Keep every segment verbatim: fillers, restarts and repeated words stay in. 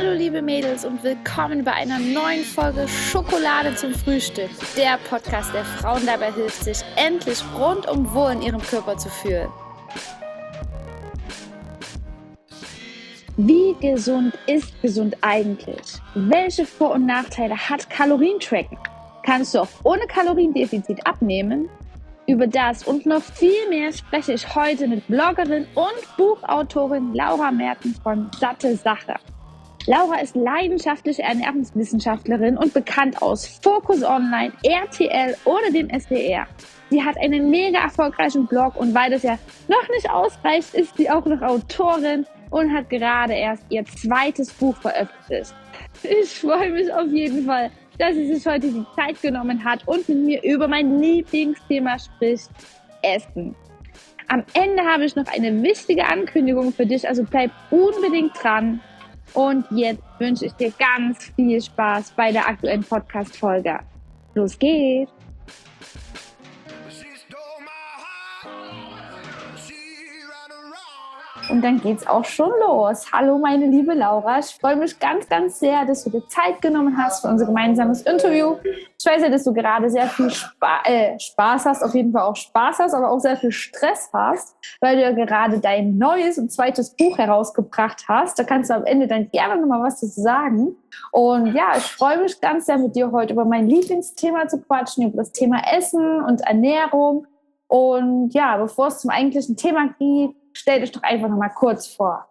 Hallo liebe Mädels und willkommen bei einer neuen Folge Schokolade zum Frühstück. Der Podcast, der Frauen dabei hilft, sich endlich rundum wohl in ihrem Körper zu fühlen. Wie gesund ist gesund eigentlich? Welche Vor- und Nachteile hat Kalorientracken? Kannst du auch ohne Kaloriendefizit abnehmen? Über das und noch viel mehr spreche ich heute mit Bloggerin und Buchautorin Laura Merten von Satte Sache. Laura ist leidenschaftliche Ernährungswissenschaftlerin und bekannt aus Focus Online, R T L oder dem S W R. Sie hat einen mega erfolgreichen Blog und weil das ja noch nicht ausreicht, ist sie auch noch Autorin und hat gerade erst ihr zweites Buch veröffentlicht. Ich freue mich auf jeden Fall, dass sie sich heute die Zeit genommen hat und mit mir über mein Lieblingsthema spricht, Essen. Am Ende habe ich noch eine wichtige Ankündigung für dich, also bleib unbedingt dran. Und jetzt wünsche ich dir ganz viel Spaß bei der aktuellen Podcast-Folge. Los geht's! Und dann geht's auch schon los. Hallo meine liebe Laura, ich freue mich ganz, ganz sehr, dass du dir Zeit genommen hast für unser gemeinsames Interview. Ich weiß ja, dass du gerade sehr viel Spa- äh, Spaß hast, auf jeden Fall auch Spaß hast, aber auch sehr viel Stress hast, weil du ja gerade dein neues und zweites Buch herausgebracht hast. Da kannst du am Ende dann gerne nochmal was dazu sagen. Und ja, ich freue mich ganz sehr mit dir heute über mein Lieblingsthema zu quatschen, über das Thema Essen und Ernährung. Und ja, bevor es zum eigentlichen Thema geht, stell dich doch einfach noch mal kurz vor.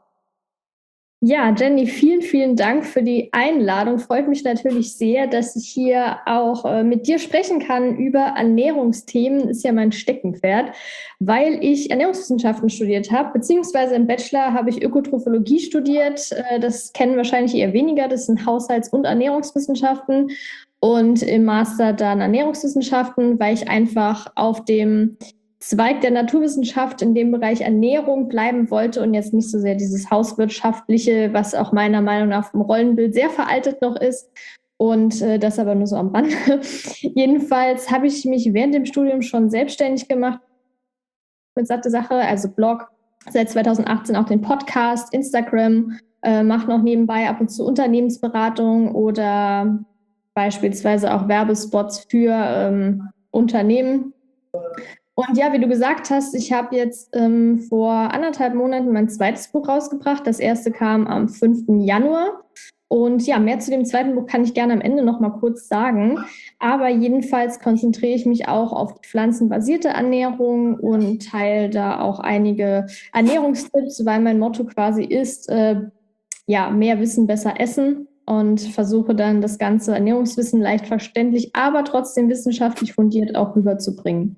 Ja, Jenny, vielen, vielen Dank für die Einladung. Freut mich natürlich sehr, dass ich hier auch äh, mit dir sprechen kann über Ernährungsthemen. Ist ja mein Steckenpferd, weil ich Ernährungswissenschaften studiert habe, beziehungsweise im Bachelor habe ich Ökotrophologie studiert. Äh, das kennen wahrscheinlich eher weniger. Das sind Haushalts- und Ernährungswissenschaften. Und im Master dann Ernährungswissenschaften, weil ich einfach auf dem Zweig der Naturwissenschaft in dem Bereich Ernährung bleiben wollte und jetzt nicht so sehr dieses Hauswirtschaftliche, was auch meiner Meinung nach vom Rollenbild sehr veraltet noch ist. Und äh, das aber nur so am Rande. Jedenfalls habe ich mich während dem Studium schon selbstständig gemacht mit Satte Sache, also Blog, seit zweitausendachtzehn auch den Podcast, Instagram, äh, mache noch nebenbei ab und zu Unternehmensberatung oder beispielsweise auch Werbespots für ähm, Unternehmen. Und ja, wie du gesagt hast, ich habe jetzt ähm, vor anderthalb Monaten mein zweites Buch rausgebracht. Das erste kam am fünften Januar. Und ja, mehr zu dem zweiten Buch kann ich gerne am Ende noch mal kurz sagen. Aber jedenfalls konzentriere ich mich auch auf die pflanzenbasierte Ernährung und teile da auch einige Ernährungstipps, weil mein Motto quasi ist, äh, ja, mehr Wissen, besser essen. Und versuche dann das ganze Ernährungswissen leicht verständlich, aber trotzdem wissenschaftlich fundiert auch rüberzubringen.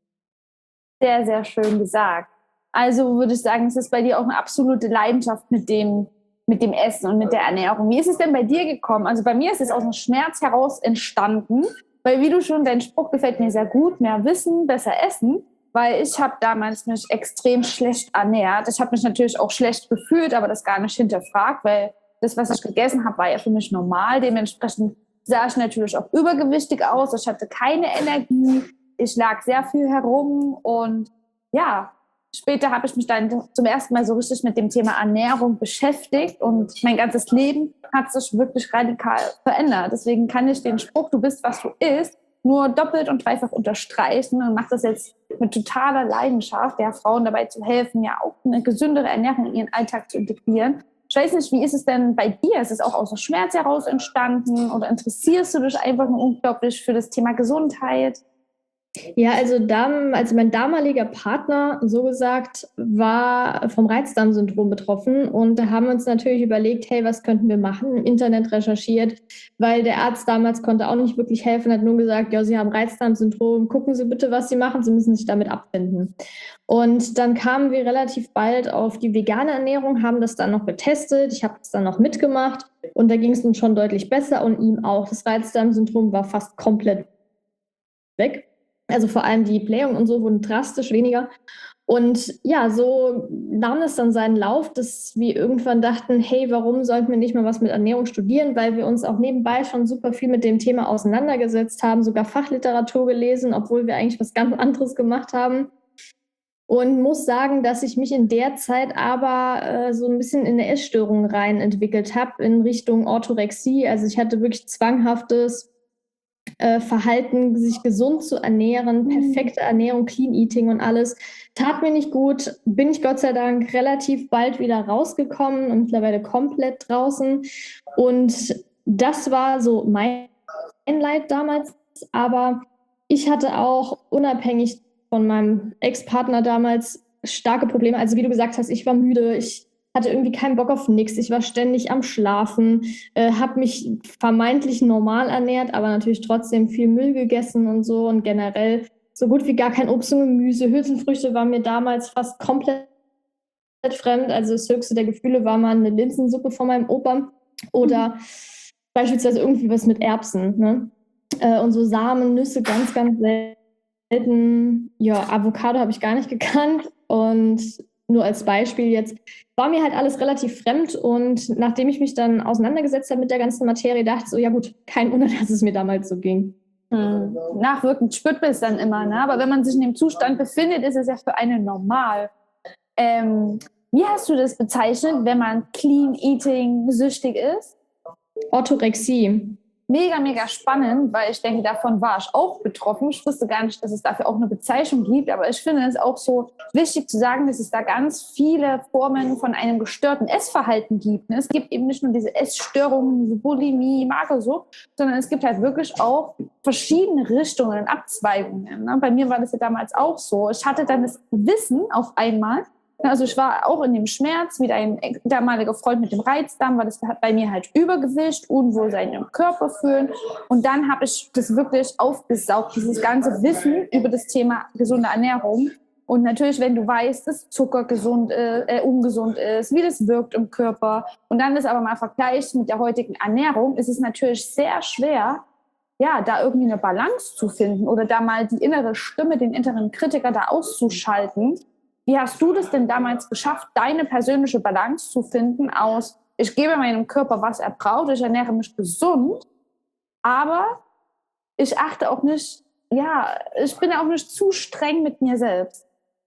Sehr, sehr schön gesagt. Also würde ich sagen, es ist bei dir auch eine absolute Leidenschaft mit dem, mit dem Essen und mit der Ernährung. Wie ist es denn bei dir gekommen? Also bei mir ist es aus dem Schmerz heraus entstanden, weil wie du schon, dein Spruch gefällt mir sehr gut, mehr Wissen, besser essen, weil ich habe damals mich extrem schlecht ernährt. Ich habe mich natürlich auch schlecht gefühlt, aber das gar nicht hinterfragt, weil das, was ich gegessen habe, war ja für mich normal. Dementsprechend sah ich natürlich auch übergewichtig aus. Ich hatte keine Energie. Ich lag sehr viel herum und ja, später habe ich mich dann zum ersten Mal so richtig mit dem Thema Ernährung beschäftigt und mein ganzes Leben hat sich wirklich radikal verändert. Deswegen kann ich den Spruch, du bist, was du isst, nur doppelt und dreifach unterstreichen und mache das jetzt mit totaler Leidenschaft, der Frauen dabei zu helfen, ja auch eine gesündere Ernährung in ihren Alltag zu integrieren. Ich weiß nicht, wie ist es denn bei dir? Ist es auch aus dem Schmerz heraus entstanden oder interessierst du dich einfach nur unglaublich für das Thema Gesundheit? Ja, also, dam- also mein damaliger Partner, so gesagt, war vom Reizdarmsyndrom betroffen und da haben wir uns natürlich überlegt, hey, was könnten wir machen? Im Internet recherchiert, weil der Arzt damals konnte auch nicht wirklich helfen, hat nur gesagt, ja, Sie haben Reizdarmsyndrom, gucken Sie bitte, was Sie machen, Sie müssen sich damit abfinden. Und dann kamen wir relativ bald auf die vegane Ernährung, haben das dann noch getestet, ich habe das dann noch mitgemacht und da ging es uns schon deutlich besser und ihm auch. Das Reizdarmsyndrom war fast komplett weg. Also vor allem die Blähungen und so wurden drastisch weniger. Und ja, so nahm es dann seinen Lauf, dass wir irgendwann dachten, hey, warum sollten wir nicht mal was mit Ernährung studieren, weil wir uns auch nebenbei schon super viel mit dem Thema auseinandergesetzt haben, sogar Fachliteratur gelesen, obwohl wir eigentlich was ganz anderes gemacht haben. und muss sagen, dass ich mich in der Zeit aber äh, so ein bisschen in eine Essstörung rein entwickelt habe in Richtung Orthorexie. Also ich hatte wirklich zwanghaftes äh, Verhalten, sich gesund zu ernähren, perfekte Ernährung, Clean Eating und alles. Tat mir nicht gut, bin ich Gott sei Dank relativ bald wieder rausgekommen und mittlerweile komplett draußen. Und das war so mein Leid damals, aber ich hatte auch unabhängig von meinem Ex-Partner damals starke Probleme. Also wie du gesagt hast, ich war müde, ich hatte irgendwie keinen Bock auf nichts, ich war ständig am Schlafen, äh, habe mich vermeintlich normal ernährt, aber natürlich trotzdem viel Müll gegessen und so und generell so gut wie gar kein Obst und Gemüse. Hülsenfrüchte waren mir damals fast komplett fremd. Also das höchste der Gefühle war mal eine Linsensuppe von meinem Opa oder mhm. beispielsweise irgendwie was mit Erbsen. Ne? Äh, und so Samen, Nüsse ganz, ganz selten. Ja, Avocado habe ich gar nicht gekannt. Und nur als Beispiel jetzt, war mir halt alles relativ fremd. Und nachdem ich mich dann auseinandergesetzt habe mit der ganzen Materie, dachte ich so, ja gut, kein Wunder, dass es mir damals so ging. Hm. Nachwirkend spürt man es dann immer, ne? Aber wenn man sich in dem Zustand befindet, ist es ja für einen normal. Ähm, wie hast du das bezeichnet, wenn man Clean Eating süchtig ist? Orthorexie. Mega, mega spannend, weil ich denke, davon war ich auch betroffen. Ich wusste gar nicht, dass es dafür auch eine Bezeichnung gibt, aber ich finde es auch so wichtig zu sagen, dass es da ganz viele Formen von einem gestörten Essverhalten gibt. Es gibt eben nicht nur diese Essstörungen, diese Bulimie, Magersucht, sondern es gibt halt wirklich auch verschiedene Richtungen, Abzweigungen. Bei mir war das ja damals auch so. Ich hatte dann das Wissen auf einmal. Also ich war auch in dem Schmerz, wie ein damaliger Freund mit dem Reizdarm, weil das hat bei mir halt Übergewicht, Unwohlsein im Körper fühlen. Und dann habe ich das wirklich aufgesaugt, dieses ganze Wissen über das Thema gesunde Ernährung. Und natürlich, wenn du weißt, dass Zucker gesund, äh, ungesund ist, wie das wirkt im Körper und dann das aber mal vergleichst mit der heutigen Ernährung, ist es natürlich sehr schwer, ja, da irgendwie eine Balance zu finden oder da mal die innere Stimme, den inneren Kritiker da auszuschalten. Wie hast du das denn damals geschafft, deine persönliche Balance zu finden aus, ich gebe meinem Körper, was er braucht, ich ernähre mich gesund, aber ich achte auch nicht, ja, ich bin auch nicht zu streng mit mir selbst?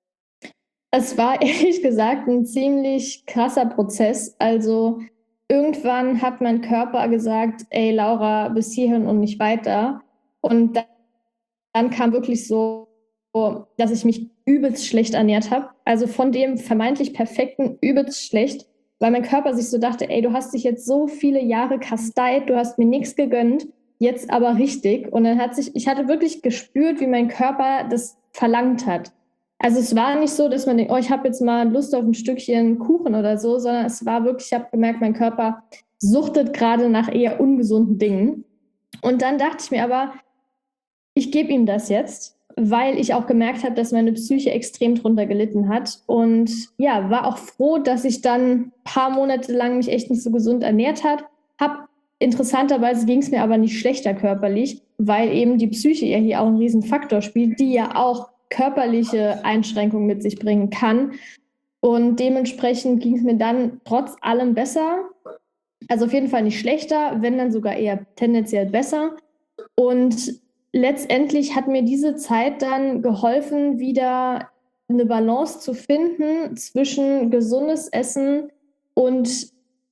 Es war ehrlich gesagt ein ziemlich krasser Prozess. Also irgendwann hat mein Körper gesagt, ey Laura, bis hierhin und nicht weiter. Und dann, dann kam wirklich so, dass ich mich übelst schlecht ernährt habe. Also von dem vermeintlich perfekten übelst schlecht, weil mein Körper sich so dachte, ey, du hast dich jetzt so viele Jahre kasteit, du hast mir nichts gegönnt, jetzt aber richtig. Und dann hat sich, ich hatte wirklich gespürt, wie mein Körper das verlangt hat. Also es war nicht so, dass man denkt, oh, ich habe jetzt mal Lust auf ein Stückchen Kuchen oder so, sondern es war wirklich, ich habe gemerkt, mein Körper suchtet gerade nach eher ungesunden Dingen. Und dann dachte ich mir aber, ich gebe ihm das jetzt, weil ich auch gemerkt habe, dass meine Psyche extrem drunter gelitten hat. Und ja, war auch froh, dass ich dann ein paar Monate lang mich echt nicht so gesund ernährt habe. Hab, interessanterweise ging es mir aber nicht schlechter körperlich, weil eben die Psyche ja hier auch einen riesen Faktor spielt, die ja auch körperliche Einschränkungen mit sich bringen kann. Und dementsprechend ging es mir dann trotz allem besser. Also auf jeden Fall nicht schlechter, wenn dann sogar eher tendenziell besser. Und letztendlich hat mir diese Zeit dann geholfen, wieder eine Balance zu finden zwischen gesundes Essen und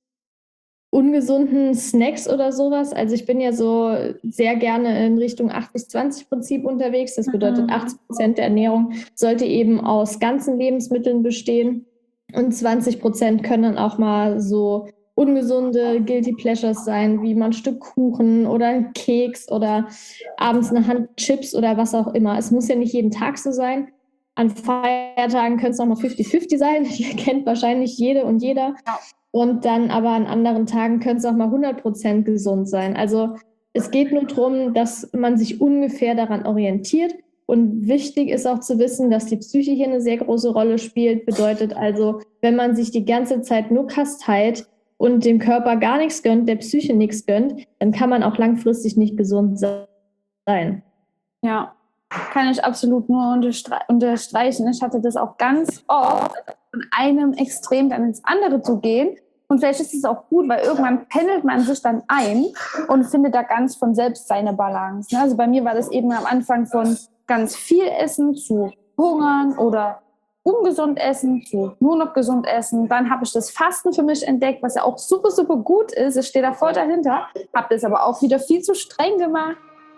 ungesunden Snacks oder sowas. Also ich bin ja so sehr gerne in Richtung achtzig zwanzig Prinzip unterwegs. Das bedeutet, achtzig Prozent der Ernährung sollte eben aus ganzen Lebensmitteln bestehen und zwanzig Prozent können dann auch mal so ungesunde Guilty Pleasures sein, wie mal ein Stück Kuchen oder ein Keks oder abends eine Hand Chips oder was auch immer. Es muss ja nicht jeden Tag so sein. An Feiertagen können es auch mal fünfzig fünfzig sein. Ihr kennt wahrscheinlich jede und jeder. Ja. Und dann aber an anderen Tagen können es auch mal hundert Prozent gesund sein. Also es geht nur darum, dass man sich ungefähr daran orientiert. Und wichtig ist auch zu wissen, dass die Psyche hier eine sehr große Rolle spielt. Bedeutet also, wenn man sich die ganze Zeit nur kasteit und dem Körper gar nichts gönnt, der Psyche nichts gönnt, dann kann man auch langfristig nicht gesund sein. Ja, kann ich absolut nur unterstre- unterstreichen. Ich hatte das auch ganz oft, von einem Extrem dann ins andere zu gehen. Und vielleicht ist es auch gut, weil irgendwann pendelt man sich dann ein und findet da ganz von selbst seine Balance. Also bei mir war das eben am Anfang von ganz viel Essen zu hungern oder ungesund essen zu nur noch gesund essen. Dann habe ich das Fasten für mich entdeckt, was ja auch super, super gut ist. Ich stehe da voll dahinter, habe das aber auch wieder viel zu streng gemacht.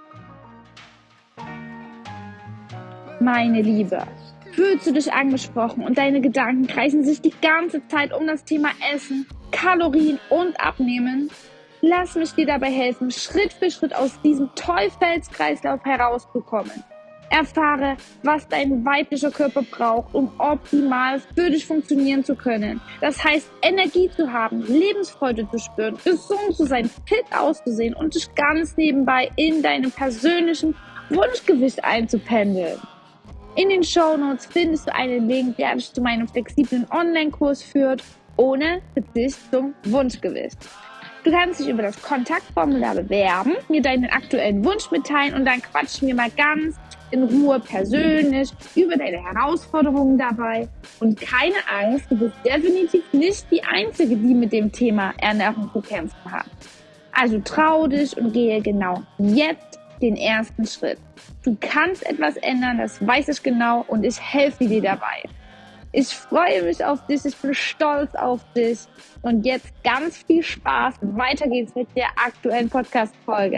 Meine Liebe, fühlst du dich angesprochen und deine Gedanken kreisen sich die ganze Zeit um das Thema Essen, Kalorien und Abnehmen? Lass mich dir dabei helfen, Schritt für Schritt aus diesem Teufelskreislauf herauszukommen. Erfahre, was dein weiblicher Körper braucht, um optimal für dich funktionieren zu können. Das heißt, Energie zu haben, Lebensfreude zu spüren, gesund zu sein, fit auszusehen und dich ganz nebenbei in deinem persönlichen Wunschgewicht einzupendeln. In den Shownotes findest du einen Link, der dich zu meinem flexiblen Online-Kurs führt, ohne Verzicht zum Wunschgewicht. Du kannst dich über das Kontaktformular bewerben, mir deinen aktuellen Wunsch mitteilen und dann quatschen wir mal ganz in Ruhe persönlich über deine Herausforderungen dabei. Und keine Angst, du bist definitiv nicht die Einzige, die mit dem Thema Ernährung zu kämpfen hat. Also trau dich und gehe genau jetzt den ersten Schritt. Du kannst etwas ändern, das weiß ich genau und ich helfe dir dabei. Ich freue mich auf dich, ich bin stolz auf dich und jetzt ganz viel Spaß. Weiter geht's mit der aktuellen Podcast-Folge.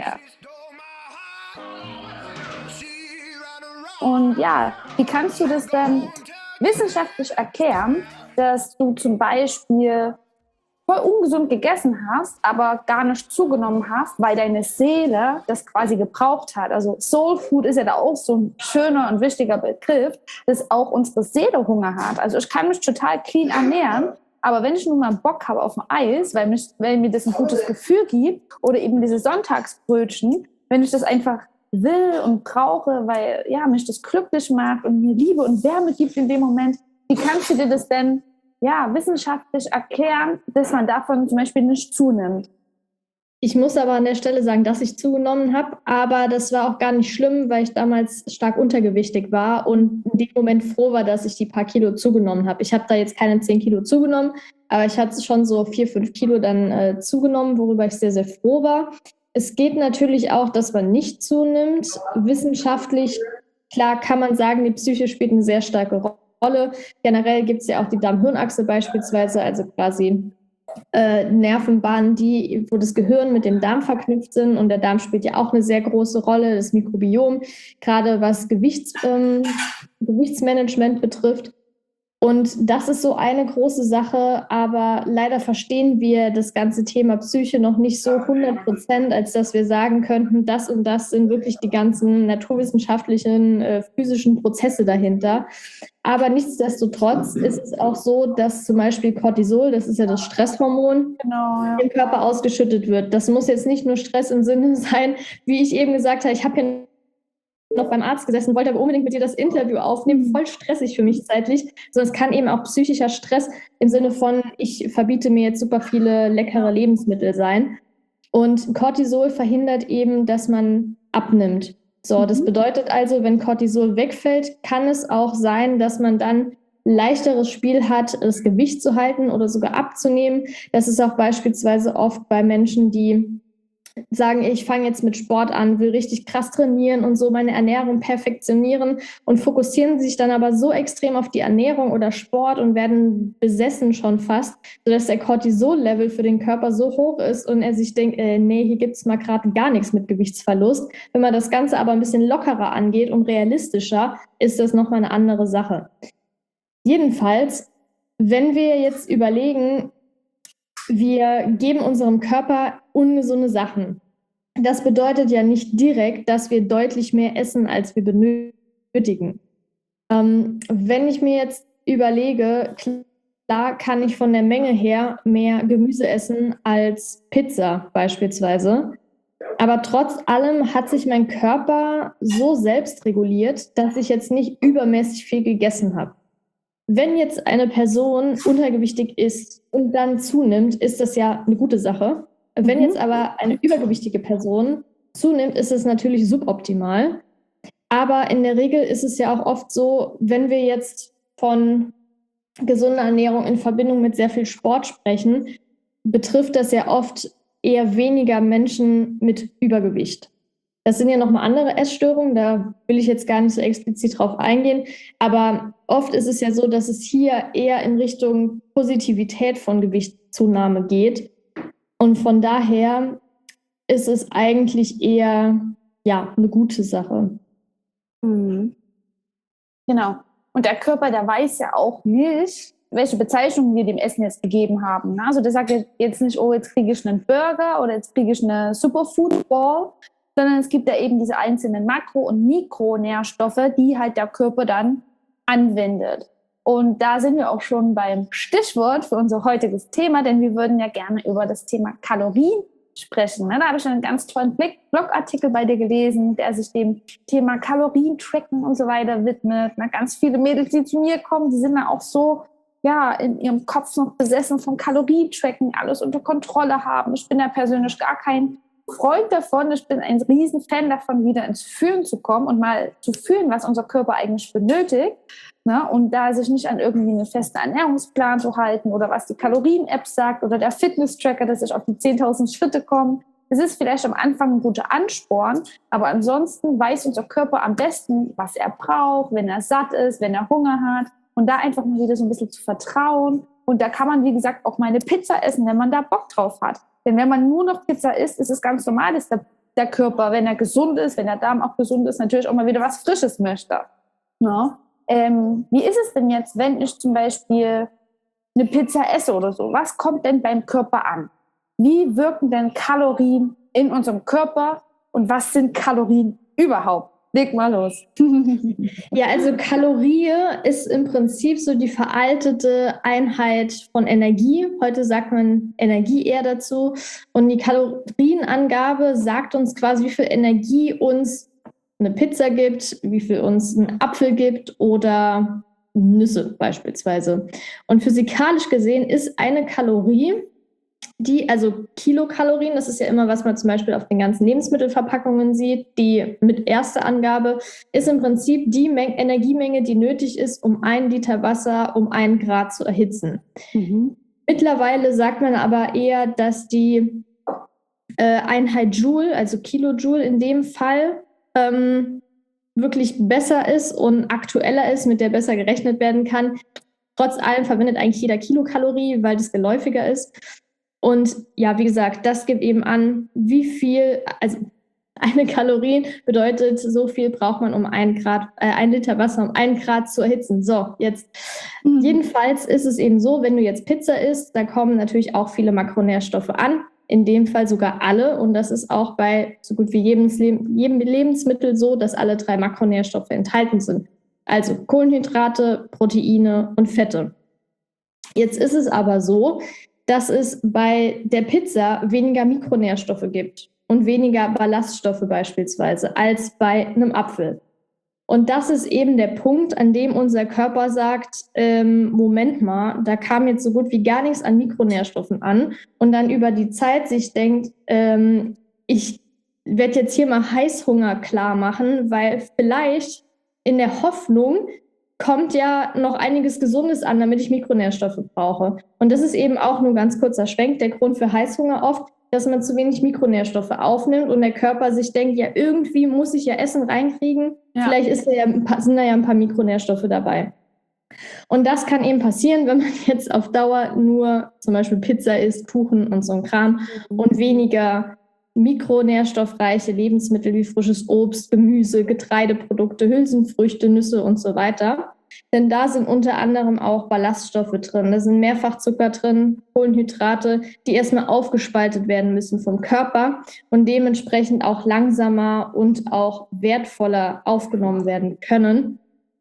Und ja, wie kannst du das dann wissenschaftlich erklären, dass du zum Beispiel voll ungesund gegessen hast, aber gar nicht zugenommen hast, weil deine Seele das quasi gebraucht hat. Also Soul Food ist ja da auch so ein schöner und wichtiger Begriff, dass auch unsere Seele Hunger hat. Also ich kann mich total clean ernähren, aber wenn ich nun mal Bock habe auf ein Eis, weil, mich, weil mir das ein gutes Gefühl gibt, oder eben diese Sonntagsbrötchen, wenn ich das einfach will und brauche, weil ja, mich das glücklich macht und mir Liebe und Wärme gibt in dem Moment, wie kannst du dir das denn ja, wissenschaftlich erklären, dass man davon zum Beispiel nicht zunimmt? Ich muss aber an der Stelle sagen, dass ich zugenommen habe, aber das war auch gar nicht schlimm, weil ich damals stark untergewichtig war und in dem Moment froh war, dass ich die paar Kilo zugenommen habe. Ich habe da jetzt keine zehn Kilo zugenommen, aber ich hatte schon so vier, fünf Kilo dann äh, zugenommen, worüber ich sehr, sehr froh war. Es geht natürlich auch, dass man nicht zunimmt. Wissenschaftlich, klar kann man sagen, die Psyche spielt eine sehr starke Rolle. Rolle. Generell gibt es ja auch die Darm-Hirn-Achse beispielsweise, also quasi äh, Nervenbahnen, die, wo das Gehirn mit dem Darm verknüpft sind, und der Darm spielt ja auch eine sehr große Rolle, das Mikrobiom, gerade was Gewichts, ähm, Gewichtsmanagement betrifft. Und das ist so eine große Sache, aber leider verstehen wir das ganze Thema Psyche noch nicht so hundert Prozent, als dass wir sagen könnten, das und das sind wirklich die ganzen naturwissenschaftlichen, äh, physischen Prozesse dahinter. Aber nichtsdestotrotz ist es auch so, dass zum Beispiel Cortisol, das ist ja das Stresshormon, genau, ja. im Körper ausgeschüttet wird. Das muss jetzt nicht nur Stress im Sinne sein, wie ich eben gesagt habe, ich habe ja noch beim Arzt gesessen, wollte aber unbedingt mit dir das Interview aufnehmen, voll stressig für mich zeitlich, sondern es kann eben auch psychischer Stress im Sinne von, ich verbiete mir jetzt super viele leckere Lebensmittel sein. Und Cortisol verhindert eben, dass man abnimmt. So, das bedeutet also, wenn Cortisol wegfällt, kann es auch sein, dass man dann leichteres Spiel hat, das Gewicht zu halten oder sogar abzunehmen. Das ist auch beispielsweise oft bei Menschen, die sagen, ich fange jetzt mit Sport an, will richtig krass trainieren und so meine Ernährung perfektionieren und fokussieren sich dann aber so extrem auf die Ernährung oder Sport und werden besessen schon fast, sodass der Cortisol-Level für den Körper so hoch ist und er sich denkt, äh, nee, hier gibt es mal gerade gar nichts mit Gewichtsverlust. Wenn man das Ganze aber ein bisschen lockerer angeht und realistischer, ist das nochmal eine andere Sache. Jedenfalls, wenn wir jetzt überlegen, wir geben unserem Körper ungesunde Sachen. Das bedeutet ja nicht direkt, dass wir deutlich mehr essen, als wir benötigen. Ähm, wenn ich mir jetzt überlege, klar kann ich von der Menge her mehr Gemüse essen als Pizza beispielsweise. Aber trotz allem hat sich mein Körper so selbst reguliert, dass ich jetzt nicht übermäßig viel gegessen habe. Wenn jetzt eine Person untergewichtig ist und dann zunimmt, ist das ja eine gute Sache. Wenn Mhm. jetzt aber eine übergewichtige Person zunimmt, ist es natürlich suboptimal. Aber in der Regel ist es ja auch oft so, wenn wir jetzt von gesunder Ernährung in Verbindung mit sehr viel Sport sprechen, betrifft das ja oft eher weniger Menschen mit Übergewicht. Das sind ja nochmal andere Essstörungen, da will ich jetzt gar nicht so explizit drauf eingehen. Aber oft ist es ja so, dass es hier eher in Richtung Positivität von Gewichtszunahme geht. Und von daher ist es eigentlich eher ja, eine gute Sache. Mhm. Genau. Und der Körper, der weiß ja auch nicht, welche Bezeichnung wir dem Essen jetzt gegeben haben. Also der sagt jetzt nicht, oh, jetzt kriege ich einen Burger oder jetzt kriege ich eine Superfood Ball, sondern es gibt ja eben diese einzelnen Makro- und Mikronährstoffe, die halt der Körper dann anwendet. Und da sind wir auch schon beim Stichwort für unser heutiges Thema, denn wir würden ja gerne über das Thema Kalorien sprechen. Da habe ich einen ganz tollen Blogartikel bei dir gelesen, der sich dem Thema Kalorien-Tracken und so weiter widmet. Ganz viele Mädels, die zu mir kommen, die sind da auch so ja, in ihrem Kopf noch besessen von Kalorien-Tracken, alles unter Kontrolle haben. Ich bin da persönlich gar kein Freund davon. Ich bin ein riesen Fan davon, wieder ins Fühlen zu kommen und mal zu fühlen, was unser Körper eigentlich benötigt. Ne? Und da sich nicht an irgendwie einen festen Ernährungsplan zu halten oder was die Kalorien-App sagt oder der Fitness-Tracker, dass ich auf die zehntausend Schritte komme. Es ist vielleicht am Anfang ein guter Ansporn, aber ansonsten weiß unser Körper am besten, was er braucht, wenn er satt ist, wenn er Hunger hat. Und da einfach mal wieder so ein bisschen zu vertrauen. Und da kann man, wie gesagt, auch mal eine Pizza essen, wenn man da Bock drauf hat. Denn wenn man nur noch Pizza isst, ist es ganz normal, dass der, der Körper, wenn er gesund ist, wenn der Darm auch gesund ist, natürlich auch mal wieder was Frisches möchte. Ja? Ähm, wie ist es denn jetzt, wenn ich zum Beispiel eine Pizza esse oder so? Was kommt denn beim Körper an? Wie wirken denn Kalorien in unserem Körper? Und was sind Kalorien überhaupt? Leg mal los. Ja, also Kalorie ist im Prinzip so die veraltete Einheit von Energie. Heute sagt man Energie eher dazu. Und die Kalorienangabe sagt uns quasi, wie viel Energie uns eine Pizza gibt, wie viel uns ein Apfel gibt oder Nüsse beispielsweise. Und physikalisch gesehen ist eine Kalorie, die, also Kilokalorien, das ist ja immer, was man zum Beispiel auf den ganzen Lebensmittelverpackungen sieht, die mit erster Angabe ist im Prinzip die Menge, Energiemenge, die nötig ist, um einen Liter Wasser um einen Grad zu erhitzen. Mhm. Mittlerweile sagt man aber eher, dass die äh, Einheit Joule, also Kilojoule in dem Fall, ähm, wirklich besser ist und aktueller ist, mit der besser gerechnet werden kann. Trotz allem verwendet eigentlich jeder Kilokalorie, weil das geläufiger ist. Und ja, wie gesagt, das gibt eben an, wie viel, also eine Kalorie bedeutet, so viel braucht man, um ein Grad, äh, ein Liter Wasser um einen Grad zu erhitzen. So, jetzt. Mhm. Jedenfalls ist es eben so, wenn du jetzt Pizza isst, da kommen natürlich auch viele Makronährstoffe an. In dem Fall sogar alle. Und das ist auch bei so gut wie jedem, jedem Lebensmittel so, dass alle drei Makronährstoffe enthalten sind. Also Kohlenhydrate, Proteine und Fette. Jetzt ist es aber so, dass es bei der Pizza weniger Mikronährstoffe gibt und weniger Ballaststoffe beispielsweise als bei einem Apfel. Und das ist eben der Punkt, an dem unser Körper sagt, ähm, Moment mal, da kam jetzt so gut wie gar nichts an Mikronährstoffen an und dann über die Zeit sich denkt, ähm, ich werde jetzt hier mal Heißhunger klar machen, weil vielleicht in der Hoffnung kommt ja noch einiges Gesundes an, damit ich Mikronährstoffe brauche. Und das ist eben auch nur ein ganz kurzer Schwenk, der Grund für Heißhunger oft, dass man zu wenig Mikronährstoffe aufnimmt und der Körper sich denkt, ja, irgendwie muss ich ja Essen reinkriegen. Ja. Vielleicht ist da ja, sind da ja ein paar Mikronährstoffe dabei. Und das kann eben passieren, wenn man jetzt auf Dauer nur zum Beispiel Pizza isst, Kuchen und so ein Kram und weniger mikronährstoffreiche Lebensmittel wie frisches Obst, Gemüse, Getreideprodukte, Hülsenfrüchte, Nüsse und so weiter. Denn da sind unter anderem auch Ballaststoffe drin. Da sind Mehrfachzucker drin, Kohlenhydrate, die erstmal aufgespaltet werden müssen vom Körper und dementsprechend auch langsamer und auch wertvoller aufgenommen werden können.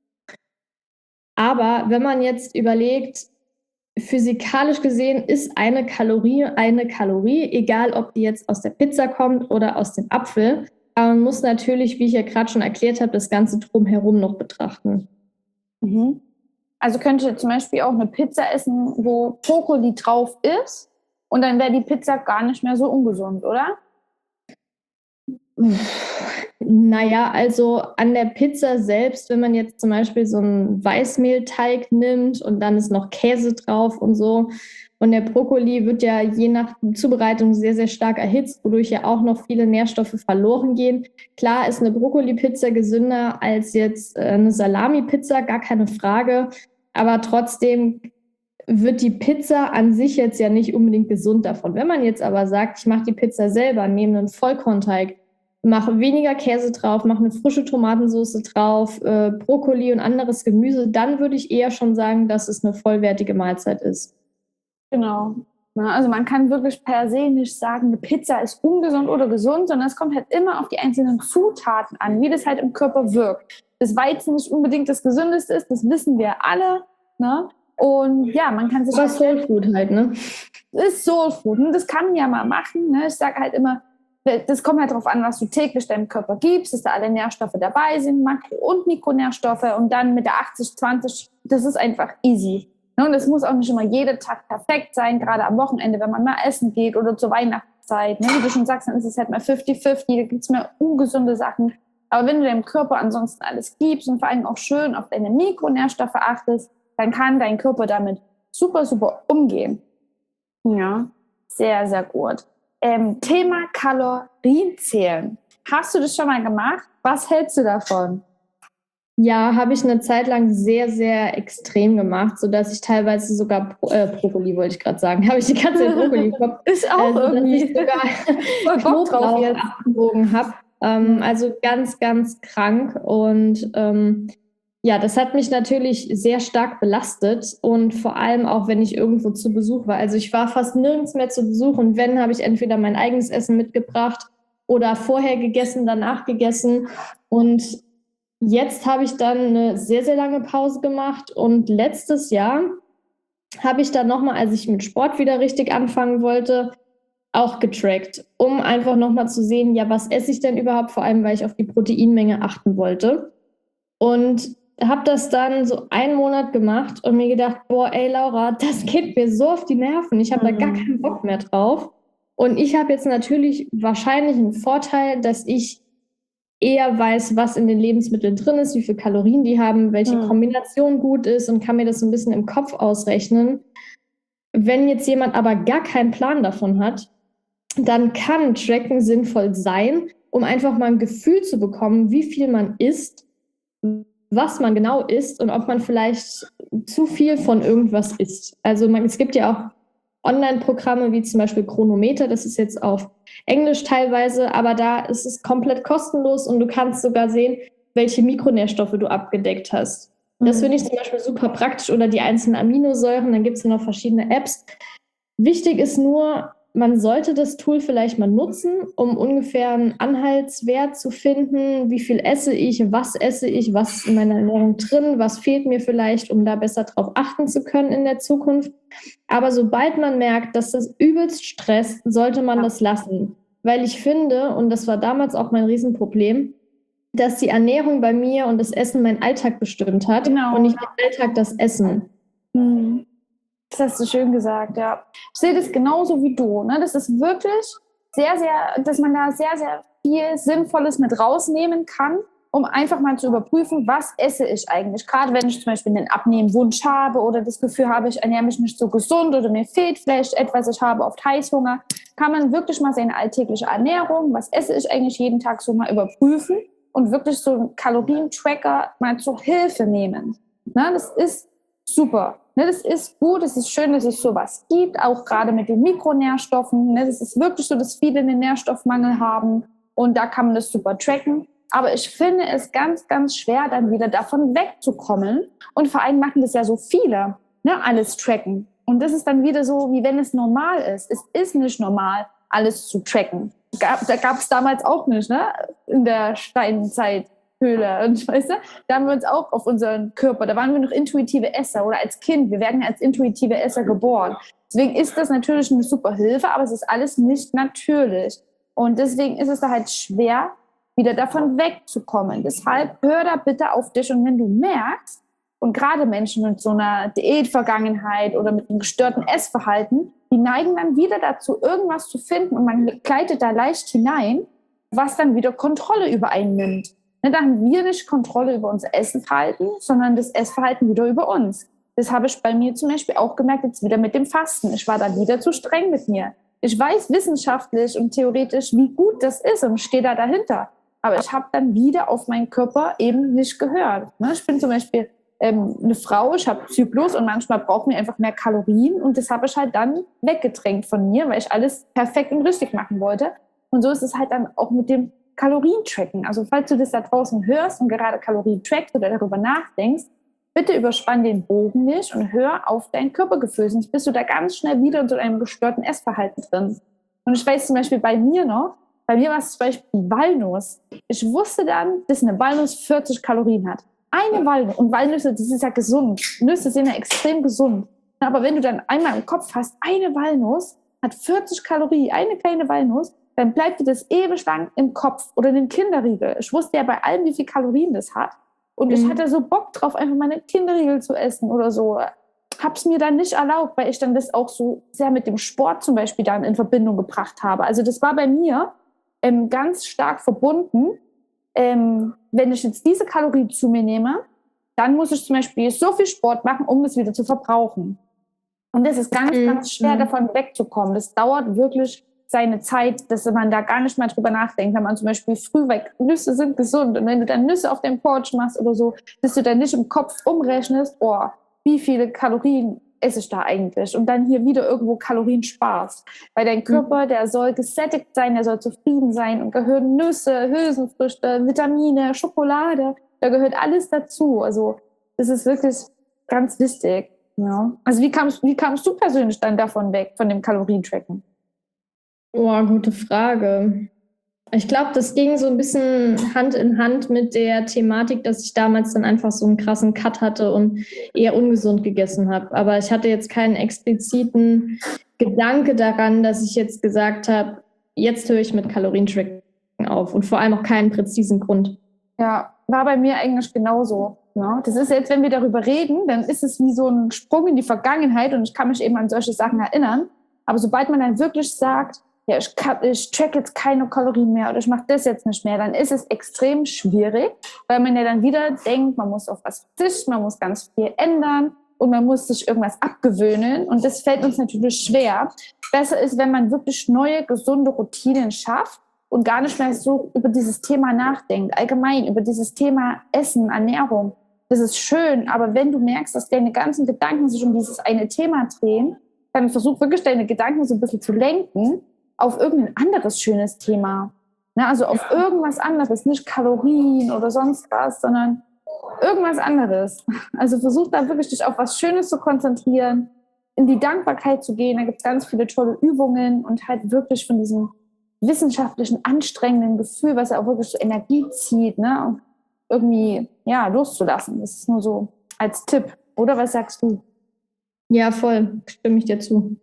Aber wenn man jetzt überlegt, physikalisch gesehen ist eine Kalorie eine Kalorie, egal ob die jetzt aus der Pizza kommt oder aus dem Apfel. Aber man muss natürlich, wie ich ja gerade schon erklärt habe, das Ganze drumherum noch betrachten. Mhm. Also könnte ich zum Beispiel auch eine Pizza essen, wo Brokkoli drauf ist und dann wäre die Pizza gar nicht mehr so ungesund, oder? Naja, also an der Pizza selbst, wenn man jetzt zum Beispiel so einen Weißmehlteig nimmt und dann ist noch Käse drauf und so. Und der Brokkoli wird ja je nach Zubereitung sehr, sehr stark erhitzt, wodurch ja auch noch viele Nährstoffe verloren gehen. Klar ist eine Brokkoli-Pizza gesünder als jetzt äh, eine Salami-Pizza, gar keine Frage. Aber trotzdem wird die Pizza an sich jetzt ja nicht unbedingt gesund davon. Wenn man jetzt aber sagt, ich mache die Pizza selber, nehme einen Vollkornteig, mache weniger Käse drauf, mache eine frische Tomatensauce drauf, äh, Brokkoli und anderes Gemüse, dann würde ich eher schon sagen, dass es eine vollwertige Mahlzeit ist. Genau. Ja, also man kann wirklich per se nicht sagen, eine Pizza ist ungesund oder gesund, sondern es kommt halt immer auf die einzelnen Zutaten an, wie das halt im Körper wirkt. Das Weizen nicht unbedingt das Gesündeste ist, das wissen wir alle. Ne? Und ja, man kann sich... Was Soul Food halt, ne? Das ist Soul Food. Und das kann man ja mal machen. Ne? Ich sage halt immer, das kommt halt darauf an, was du täglich deinem Körper gibst, dass da alle Nährstoffe dabei sind, Makro- und Mikronährstoffe. Und dann mit der achtzig zwanzig, das ist einfach easy. Und es muss auch nicht immer jeden Tag perfekt sein, gerade am Wochenende, wenn man mal essen geht oder zur Weihnachtszeit. Ne? Wie du schon sagst, dann ist es halt mal fünfzig fünfzig, da gibt es mehr ungesunde Sachen. Aber wenn du deinem Körper ansonsten alles gibst und vor allem auch schön auf deine Mikronährstoffe achtest, dann kann dein Körper damit super, super umgehen. Ja, sehr, sehr gut. Ähm, Thema Kalorienzählen. Hast du das schon mal gemacht? Was hältst du davon? Ja, habe ich eine Zeit lang sehr, sehr extrem gemacht, sodass ich teilweise sogar, äh, Brokkoli wollte ich gerade sagen, habe ich die ganze Zeit Brokkoli im Kopf. Ist auch also, irgendwie. Dass ich sogar Knoblauch abgewogen habe. Ähm, also ganz, ganz krank. Und ähm, ja, das hat mich natürlich sehr stark belastet. Und vor allem auch, wenn ich irgendwo zu Besuch war. Also ich war fast nirgends mehr zu Besuch. Und wenn, habe ich entweder mein eigenes Essen mitgebracht oder vorher gegessen, danach gegessen. Und jetzt habe ich dann eine sehr, sehr lange Pause gemacht und letztes Jahr habe ich dann nochmal, als ich mit Sport wieder richtig anfangen wollte, auch getrackt, um einfach nochmal zu sehen, ja, was esse ich denn überhaupt, vor allem, weil ich auf die Proteinmenge achten wollte. Und habe das dann so einen Monat gemacht und mir gedacht, boah, ey Laura, das geht mir so auf die Nerven, ich habe mhm. da gar keinen Bock mehr drauf. Und ich habe jetzt natürlich wahrscheinlich einen Vorteil, dass ich eher weiß, was in den Lebensmitteln drin ist, wie viele Kalorien die haben, welche mhm. Kombination gut ist und kann mir das so ein bisschen im Kopf ausrechnen. Wenn jetzt jemand aber gar keinen Plan davon hat, dann kann Tracken sinnvoll sein, um einfach mal ein Gefühl zu bekommen, wie viel man isst, was man genau isst und ob man vielleicht zu viel von irgendwas isst. Also man, es gibt ja auch Online-Programme wie zum Beispiel Chronometer, das ist jetzt auf Englisch teilweise, aber da ist es komplett kostenlos und du kannst sogar sehen, welche Mikronährstoffe du abgedeckt hast. Das finde ich zum Beispiel super praktisch oder die einzelnen Aminosäuren, dann gibt es ja noch verschiedene Apps. Wichtig ist nur, man sollte das Tool vielleicht mal nutzen, um ungefähr einen Anhaltswert zu finden, wie viel esse ich, was esse ich, was ist in meiner Ernährung drin, was fehlt mir vielleicht, um da besser drauf achten zu können in der Zukunft. Aber sobald man merkt, dass das übelst stresst, sollte man das lassen. Weil ich finde, und das war damals auch mein Riesenproblem, dass die Ernährung bei mir und das Essen meinen Alltag bestimmt hat genau. und nicht mein Alltag das Essen. Mhm. Das hast du schön gesagt, ja. Ich sehe das genauso wie du. Ne? Das ist wirklich sehr, sehr, dass man da sehr, sehr viel Sinnvolles mit rausnehmen kann, um einfach mal zu überprüfen, was esse ich eigentlich. Gerade wenn ich zum Beispiel einen Abnehmwunsch habe oder das Gefühl habe, ich ernähre mich nicht so gesund oder mir fehlt vielleicht etwas, ich habe oft Heißhunger, kann man wirklich mal seine alltägliche Ernährung, was esse ich eigentlich jeden Tag, so mal überprüfen und wirklich so einen Kalorientracker mal zur Hilfe nehmen. Ne? Das ist super. Ne, das ist gut, es ist schön, dass es sowas gibt, auch gerade mit den Mikronährstoffen. Ne, das ist wirklich so, dass viele einen Nährstoffmangel haben und da kann man das super tracken. Aber ich finde es ganz, ganz schwer, dann wieder davon wegzukommen. Und vor allem machen das ja so viele, ne, alles tracken. Und das ist dann wieder so, wie wenn es normal ist. Es ist nicht normal, alles zu tracken. Gab, da gab es damals auch nicht, ne, in der Steinzeit. Höhle. Und weißt du, da haben wir uns auch auf unseren Körper, da waren wir noch intuitive Esser oder als Kind, wir werden ja als intuitive Esser geboren. Deswegen ist das natürlich eine super Hilfe, aber es ist alles nicht natürlich. Und deswegen ist es da halt schwer, wieder davon wegzukommen. Deshalb hör da bitte auf dich und wenn du merkst, und gerade Menschen mit so einer Diätvergangenheit oder mit einem gestörten Essverhalten, die neigen dann wieder dazu, irgendwas zu finden und man gleitet da leicht hinein, was dann wieder Kontrolle über einen nimmt. Ne, da haben wir nicht Kontrolle über unser Essverhalten, sondern das Essverhalten wieder über uns. Das habe ich bei mir zum Beispiel auch gemerkt, jetzt wieder mit dem Fasten. Ich war da wieder zu streng mit mir. Ich weiß wissenschaftlich und theoretisch, wie gut das ist und stehe da dahinter. Aber ich habe dann wieder auf meinen Körper eben nicht gehört. Ne? Ich bin zum Beispiel ähm, eine Frau, ich habe Zyklus und manchmal braucht mir einfach mehr Kalorien und das habe ich halt dann weggedrängt von mir, weil ich alles perfekt und richtig machen wollte. Und so ist es halt dann auch mit dem Kalorientracken. Also falls du das da draußen hörst und gerade Kalorien trackst oder darüber nachdenkst, bitte überspann den Bogen nicht und hör auf dein Körpergefühl, sonst bist du da ganz schnell wieder in so einem gestörten Essverhalten drin. Und ich weiß zum Beispiel bei mir noch, bei mir war es zum Beispiel die Walnuss. Ich wusste dann, dass eine Walnuss vierzig Kalorien hat. Eine Walnuss. Und Walnüsse, das ist ja gesund. Nüsse sind ja extrem gesund. Aber wenn du dann einmal im Kopf hast, eine Walnuss hat vierzig Kalorien, eine kleine Walnuss, dann bleibt dir das ewig lang im Kopf oder in den Kinderriegel. Ich wusste ja bei allem, wie viel Kalorien das hat. Und mhm. ich hatte so Bock drauf, einfach meine Kinderriegel zu essen oder so. Hab's mir dann nicht erlaubt, weil ich dann das auch so sehr mit dem Sport zum Beispiel dann in Verbindung gebracht habe. Also das war bei mir ähm, ganz stark verbunden. Ähm, wenn ich jetzt diese Kalorien zu mir nehme, dann muss ich zum Beispiel so viel Sport machen, um es wieder zu verbrauchen. Und das ist ganz, mhm. ganz schwer, davon wegzukommen. Das dauert wirklich seine Zeit, dass man da gar nicht mal drüber nachdenkt, wenn man zum Beispiel früh weg, Nüsse sind gesund und wenn du dann Nüsse auf dem Porch machst oder so, dass du dann nicht im Kopf umrechnest, oh, wie viele Kalorien esse ich da eigentlich und dann hier wieder irgendwo Kalorien sparst, weil dein Körper, der soll gesättigt sein, der soll zufrieden sein und gehören Nüsse, Hülsenfrüchte, Vitamine, Schokolade, da gehört alles dazu, also das ist wirklich ganz wichtig. Ja. Also wie kamst, wie kamst du persönlich dann davon weg, von dem Kalorientracken? Oh, gute Frage. Ich glaube, das ging so ein bisschen Hand in Hand mit der Thematik, dass ich damals dann einfach so einen krassen Cut hatte und eher ungesund gegessen habe. Aber ich hatte jetzt keinen expliziten Gedanke daran, dass ich jetzt gesagt habe, jetzt höre ich mit Kalorientracken auf und vor allem auch keinen präzisen Grund. Ja, war bei mir eigentlich genauso. Ja, das ist jetzt, wenn wir darüber reden, dann ist es wie so ein Sprung in die Vergangenheit und ich kann mich eben an solche Sachen erinnern. Aber sobald man dann wirklich sagt, ja, ich, kann, ich track jetzt keine Kalorien mehr oder ich mache das jetzt nicht mehr, dann ist es extrem schwierig, weil man ja dann wieder denkt, man muss auf was verzichten, man muss ganz viel ändern und man muss sich irgendwas abgewöhnen und das fällt uns natürlich schwer. Besser ist, wenn man wirklich neue, gesunde Routinen schafft und gar nicht mehr so über dieses Thema nachdenkt, allgemein über dieses Thema Essen, Ernährung. Das ist schön, aber wenn du merkst, dass deine ganzen Gedanken sich um dieses eine Thema drehen, dann versuch wirklich deine Gedanken so ein bisschen zu lenken auf irgendein anderes schönes Thema. Ne, also auf ja. irgendwas anderes, nicht Kalorien oder sonst was, sondern irgendwas anderes. Also versuch da wirklich dich auf was Schönes zu konzentrieren, in die Dankbarkeit zu gehen. Da gibt es ganz viele tolle Übungen und halt wirklich von diesem wissenschaftlichen, anstrengenden Gefühl, was ja auch wirklich so Energie zieht, ne, irgendwie ja, loszulassen. Das ist nur so als Tipp. Oder was sagst du? Ja, voll. Stimme ich dir zu.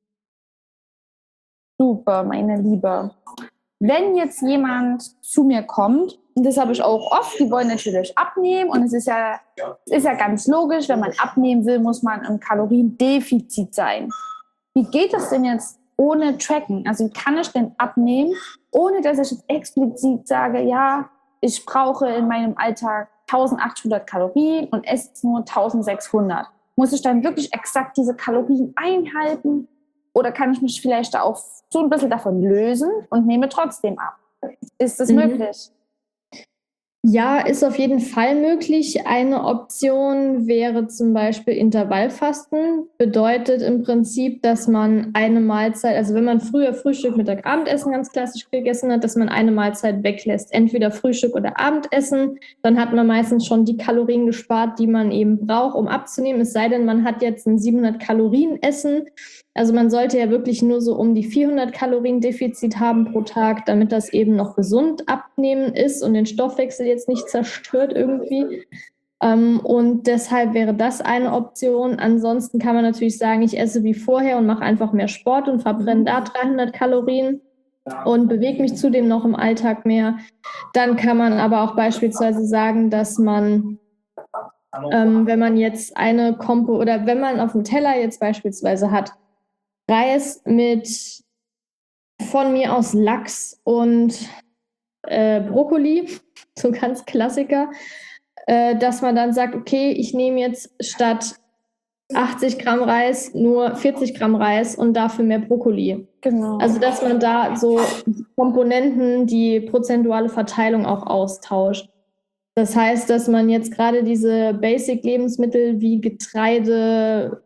Super, meine Liebe. Wenn jetzt jemand zu mir kommt, und das habe ich auch oft, die wollen natürlich abnehmen und es ist ja, es ist ja ganz logisch, wenn man abnehmen will, muss man im Kaloriendefizit sein. Wie geht das denn jetzt ohne Tracken? Also wie kann ich denn abnehmen, ohne dass ich jetzt explizit sage, ja, ich brauche in meinem Alltag eintausendachthundert Kalorien und esse nur eintausendsechshundert. Muss ich dann wirklich exakt diese Kalorien einhalten? Oder kann ich mich vielleicht da auch so ein bisschen davon lösen und nehme trotzdem ab? Ist das mhm. möglich? Ja, ist auf jeden Fall möglich. Eine Option wäre zum Beispiel Intervallfasten. Bedeutet im Prinzip, dass man eine Mahlzeit, also wenn man früher Frühstück, Mittag, Abendessen ganz klassisch gegessen hat, dass man eine Mahlzeit weglässt. Entweder Frühstück oder Abendessen. Dann hat man meistens schon die Kalorien gespart, die man eben braucht, um abzunehmen. Es sei denn, man hat jetzt ein siebenhundert Kalorien Essen. Also man sollte ja wirklich nur so um die vierhundert Kalorien Defizit haben pro Tag, damit das eben noch gesund abnehmen ist und den Stoffwechsel jetzt nicht zerstört irgendwie. Und deshalb wäre das eine Option. Ansonsten kann man natürlich sagen, ich esse wie vorher und mache einfach mehr Sport und verbrenne da dreihundert Kalorien und bewege mich zudem noch im Alltag mehr. Dann kann man aber auch beispielsweise sagen, dass man, ähm, wenn man jetzt eine Kompo oder wenn man auf dem Teller jetzt beispielsweise hat, Reis mit von mir aus Lachs und äh, Brokkoli, so ganz Klassiker, äh, dass man dann sagt, okay, ich nehme jetzt statt achtzig Gramm Reis nur vierzig Gramm Reis und dafür mehr Brokkoli. Genau. Also dass man da so Komponenten, die prozentuale Verteilung auch austauscht. Das heißt, dass man jetzt gerade diese Basic-Lebensmittel wie Getreide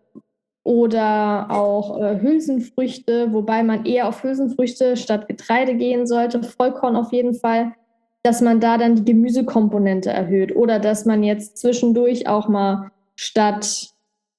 oder auch äh, Hülsenfrüchte, wobei man eher auf Hülsenfrüchte statt Getreide gehen sollte, Vollkorn auf jeden Fall, dass man da dann die Gemüsekomponente erhöht oder dass man jetzt zwischendurch auch mal statt,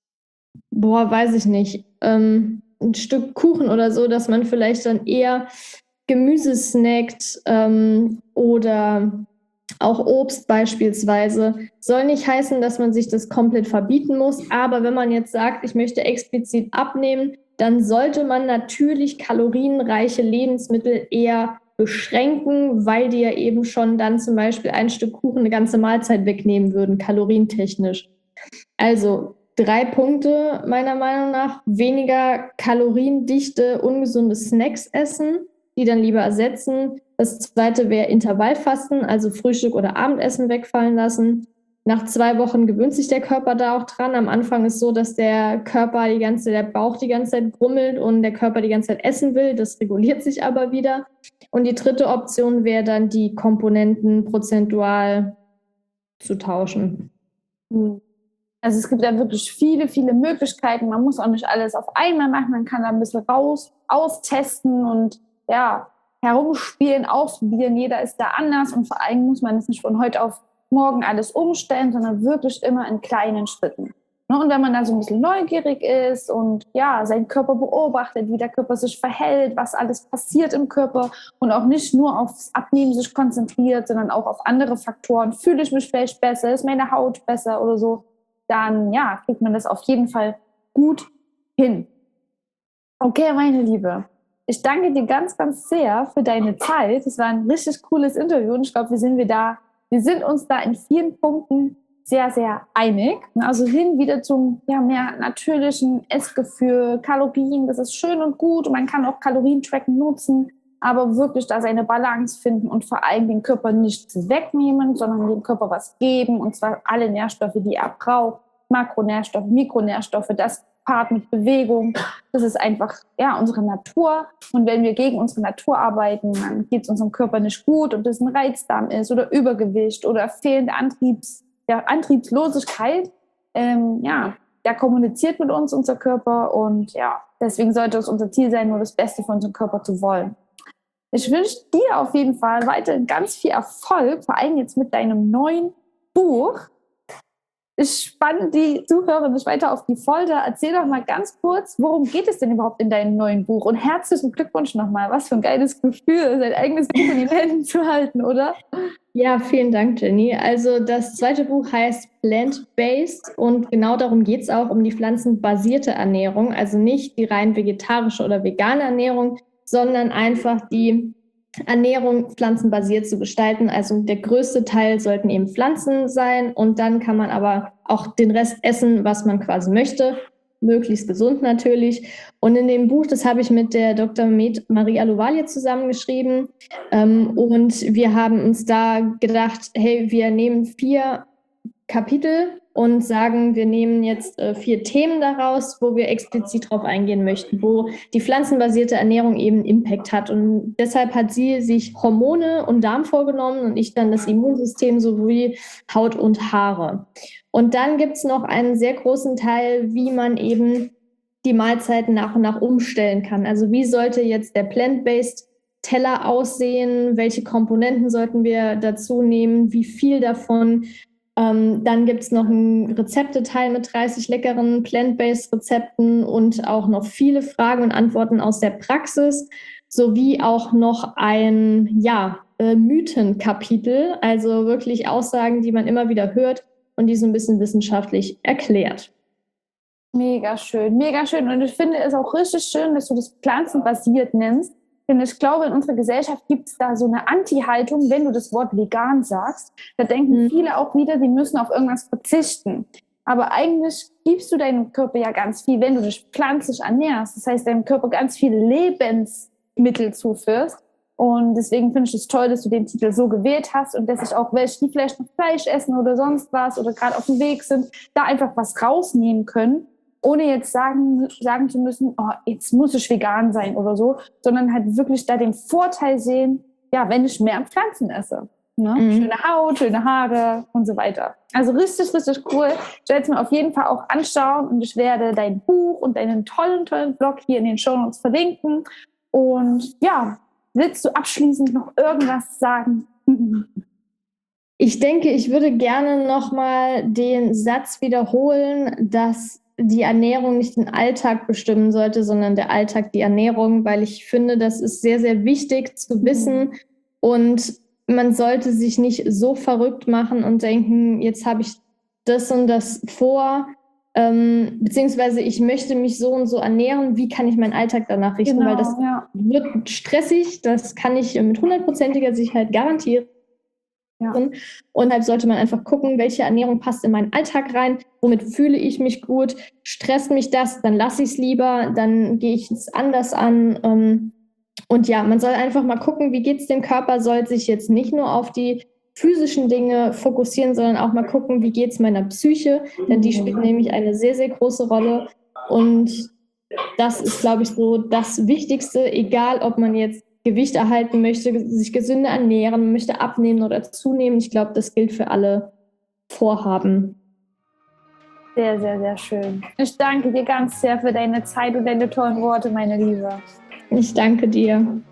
boah, weiß ich nicht, ähm, ein Stück Kuchen oder so, dass man vielleicht dann eher Gemüse snackt ähm, oder auch Obst beispielsweise. Soll nicht heißen, dass man sich das komplett verbieten muss, aber wenn man jetzt sagt, ich möchte explizit abnehmen, dann sollte man natürlich kalorienreiche Lebensmittel eher beschränken, weil die ja eben schon dann zum Beispiel ein Stück Kuchen eine ganze Mahlzeit wegnehmen würden, kalorientechnisch. Also drei Punkte meiner Meinung nach: weniger kaloriendichte, ungesunde Snacks essen, die dann lieber ersetzen. Das zweite wäre Intervallfasten, also Frühstück oder Abendessen wegfallen lassen. Nach zwei Wochen gewöhnt sich der Körper da auch dran. Am Anfang ist es so, dass der Körper die ganze, der Bauch die ganze Zeit grummelt und der Körper die ganze Zeit essen will. Das reguliert sich aber wieder. Und die dritte Option wäre dann, die Komponenten prozentual zu tauschen. Also es gibt ja wirklich viele, viele Möglichkeiten. Man muss auch nicht alles auf einmal machen. Man kann da ein bisschen raus, austesten und ja, herumspielen, ausprobieren. Jeder ist da anders und vor allem muss man es nicht von heute auf morgen alles umstellen, sondern wirklich immer in kleinen Schritten. Und wenn man da so ein bisschen neugierig ist und ja, seinen Körper beobachtet, wie der Körper sich verhält, was alles passiert im Körper und auch nicht nur aufs Abnehmen sich konzentriert, sondern auch auf andere Faktoren. Fühle ich mich vielleicht besser? Ist meine Haut besser oder so? Dann ja, kriegt man das auf jeden Fall gut hin. Okay, meine Liebe, ich danke dir ganz, ganz sehr für deine Zeit. Es war ein richtig cooles Interview und ich glaube, wir sind wir da, wir sind uns da in vielen Punkten sehr, sehr einig. Also hin wieder zum ja, mehr natürlichen Essgefühl, Kalorien, das ist schön und gut und man kann auch Kalorientracken nutzen, aber wirklich da seine Balance finden und vor allem den Körper nichts wegnehmen, sondern dem Körper was geben, und zwar alle Nährstoffe, die er braucht, Makronährstoffe, Mikronährstoffe, das Part mit Bewegung, das ist einfach ja, unsere Natur, und wenn wir gegen unsere Natur arbeiten, dann geht es unserem Körper nicht gut, ob das ein Reizdarm ist oder Übergewicht oder fehlende Antriebs, ja, Antriebslosigkeit, ähm, ja, der kommuniziert mit uns, unser Körper, und ja, deswegen sollte es unser Ziel sein, nur das Beste für unseren Körper zu wollen. Ich wünsche dir auf jeden Fall weiterhin ganz viel Erfolg, vor allem jetzt mit deinem neuen Buch. Ich spanne die Zuhörer nicht weiter auf die Folter. Erzähl doch mal ganz kurz, worum geht es denn überhaupt in deinem neuen Buch? Und herzlichen Glückwunsch nochmal. Was für ein geiles Gefühl, sein eigenes Buch in den Händen zu halten, oder? Ja, vielen Dank, Jenny. Also das zweite Buch heißt Plant-Based und genau darum geht es auch, um die pflanzenbasierte Ernährung. Also nicht die rein vegetarische oder vegane Ernährung, sondern einfach die Ernährung pflanzenbasiert zu gestalten. Also der größte Teil sollten eben Pflanzen sein und dann kann man aber auch den Rest essen, was man quasi möchte. Möglichst gesund natürlich. Und in dem Buch, das habe ich mit der Doktor Med Marie Ahluwalia zusammengeschrieben. Ähm, und wir haben uns da gedacht, hey, wir nehmen vier Kapitel und sagen, wir nehmen jetzt äh, vier Themen daraus, wo wir explizit drauf eingehen möchten, wo die pflanzenbasierte Ernährung eben Impact hat. Und deshalb hat sie sich Hormone und Darm vorgenommen und ich dann das Immunsystem sowie Haut und Haare. Und dann gibt es noch einen sehr großen Teil, wie man eben die Mahlzeiten nach und nach umstellen kann. Also wie sollte jetzt der Plant-Based Teller aussehen? Welche Komponenten sollten wir dazu nehmen? Wie viel davon? Ähm, dann gibt es noch einen Rezepteteil mit dreißig leckeren Plant-Based Rezepten und auch noch viele Fragen und Antworten aus der Praxis, sowie auch noch ein ja, äh, Mythenkapitel, also wirklich Aussagen, die man immer wieder hört und die so ein bisschen wissenschaftlich erklärt. Mega schön, mega schön. Und ich finde es auch richtig schön, dass du das pflanzenbasiert nennst. Denn ich glaube, in unserer Gesellschaft gibt es da so eine Anti-Haltung, wenn du das Wort vegan sagst. Da denken mhm. viele auch wieder, die müssen auf irgendwas verzichten. Aber eigentlich gibst du deinem Körper ja ganz viel, wenn du dich pflanzlich ernährst. Das heißt, deinem Körper ganz viele Lebensmittel zuführst. Und deswegen finde ich es toll, dass du den Titel so gewählt hast und dass sich auch welche, die vielleicht noch Fleisch essen oder sonst was oder gerade auf dem Weg sind, da einfach was rausnehmen können, ohne jetzt sagen, sagen zu müssen, oh, jetzt muss ich vegan sein oder so, sondern halt wirklich da den Vorteil sehen, ja, wenn ich mehr Pflanzen esse. Ne? Mhm. Schöne Haut, schöne Haare und so weiter. Also richtig, richtig cool. Ich werde es mir auf jeden Fall auch anschauen und ich werde dein Buch und deinen tollen, tollen Blog hier in den Shownotes verlinken. Und ja, willst du abschließend noch irgendwas sagen? Ich denke, ich würde gerne nochmal den Satz wiederholen, dass die Ernährung nicht den Alltag bestimmen sollte, sondern der Alltag die Ernährung, weil ich finde, das ist sehr, sehr wichtig zu wissen. Mhm. Und man sollte sich nicht so verrückt machen und denken, jetzt habe ich das und das vor, ähm, beziehungsweise ich möchte mich so und so ernähren, wie kann ich meinen Alltag danach richten? Genau, weil das ja. wird stressig, das kann ich mit hundertprozentiger Sicherheit garantieren. Ja. Und halt sollte man einfach gucken, welche Ernährung passt in meinen Alltag rein, womit fühle ich mich gut, stresst mich das, dann lasse ich es lieber, dann gehe ich es anders an. Ähm, und ja, man soll einfach mal gucken, wie geht es dem Körper, soll sich jetzt nicht nur auf die physischen Dinge fokussieren, sondern auch mal gucken, wie geht es meiner Psyche, denn die spielt nämlich eine sehr, sehr große Rolle. Und das ist, glaube ich, so das Wichtigste, egal ob man jetzt Gewicht erhalten möchte, sich gesünder ernähren, möchte abnehmen oder zunehmen. Ich glaube, das gilt für alle Vorhaben. Sehr, sehr, sehr schön. Ich danke dir ganz sehr für deine Zeit und deine tollen Worte, meine Liebe. Ich danke dir.